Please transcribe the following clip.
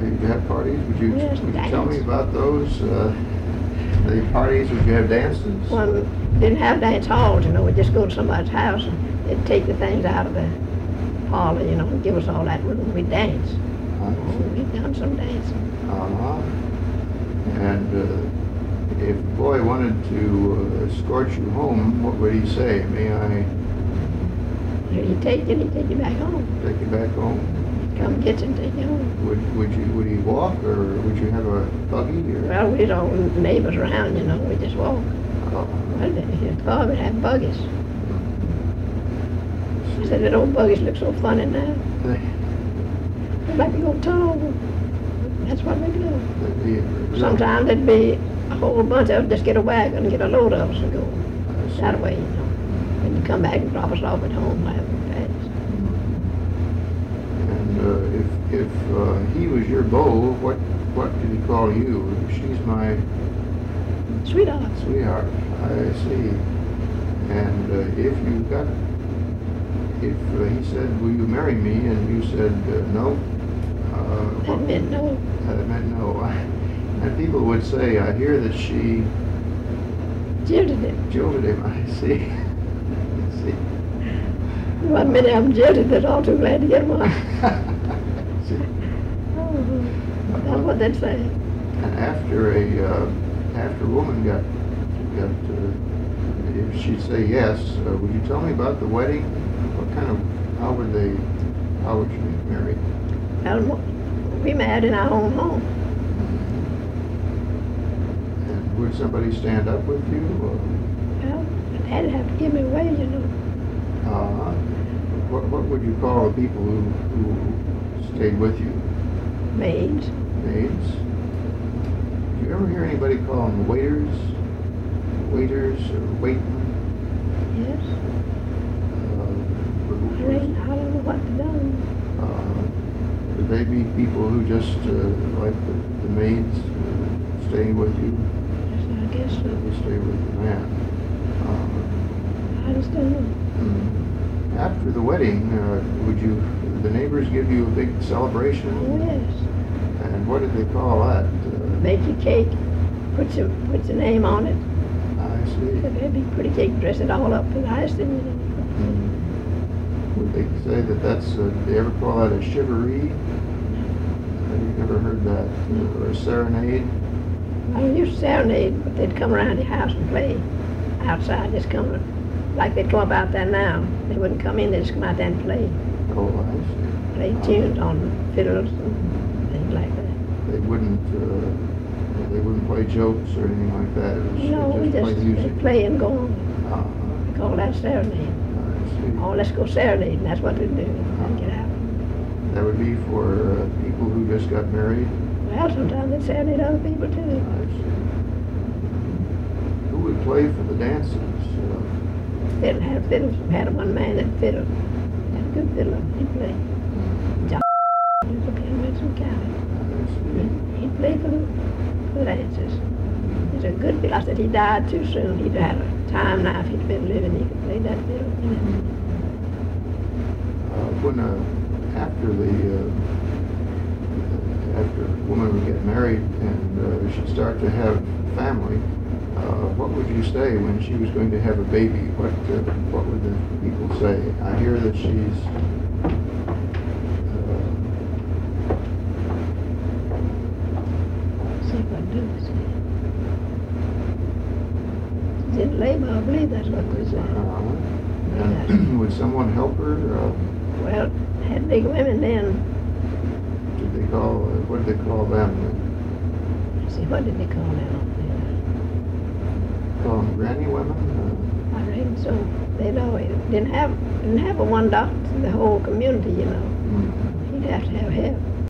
You have parties? Would you Yes, tell me about those? The parties, would you have dances? Well, didn't have dance halls, you know. We'd just go to somebody's house and they'd take the things out of the parlor, you know, and give us all that room. We'd dance. We've done some dancing. Uh-huh. And if a boy wanted to escort you home, what would he say? May I He'd take you back home. take you back home? Come get you and take you home. Would he walk, or would you have a buggy? Or? Well, we'd all neighbors around, you know. We'd just walk. Oh. Well, his father would have buggies. He said that old buggies look so funny now. They'd like to go tall. That's what we do. Sometimes there'd be a whole bunch of us just get a wagon and get a load of us and go that way, you know. And come back and drop us off at home after we passed. And if he was your beau, what did he call you? She's my Sweetheart. Sweetheart. I see. And if he said, "Will you marry me?" and you said no, That meant no. That meant no. And people would say, "I hear that she Jilted him. jilted him." I see. I see. There wasn't many of them jilted. They're all too glad to get one. See. That's what they'd say. And after a woman got if she'd say yes, would you tell me about the wedding? How would you be married? Well, we married in our own home. And would somebody stand up with you? Well, Dad'd have to give me away, you know. What would you call the people who stayed with you? Maids. Maids? Did you ever hear anybody call them waiters? Waiters or waitmen? Yes. I don't know what to do. Would they be people who just, like the maids, staying with you? Yes, I guess so. They stay with the man. I just don't know. After the wedding, would the neighbors give you a big celebration? Oh, yes. And what did they call that? Make your cake, put your name on it. I see. It'd be pretty cake, dress it all up with icing, you know. Would they say that's, did they ever call that a chivaree? Have you ever heard that? Or a serenade? I used to serenade, but they'd come around the house and play outside, just come, like they'd come up out there now. They wouldn't come in, they'd just come out there and play. Oh, I see. Play tunes on fiddles and things like that. They wouldn't play jokes or anything like that. It was No, we just play music. just play and go on. We call that serenade. I see. Oh, let's go serenade, and that's what they do. Get out. That would be for people who just got married. Well, sometimes they serenade other people too. I see. Who would play for the dances? They didn't have fiddles. We had one man that fiddled. He had a good fiddler. He'd play. John was up here in Wilson County. He'd play for the dances. He's a good fiddler. I said he died too soon. He'd had a time now if he'd been living. He could play that fiddle. After a woman would get married and she'd start to have family, what would you say when she was going to have a baby? What would the people say? I hear that she's See what do we say? She's in labor, I believe that's what we say. and would someone help her? Well, had big women then. What did they call them? See, what did they call them up there? Call them granny women? I reckon so. They'd always didn't have a one doctor in the whole community, you know. He'd have to have help.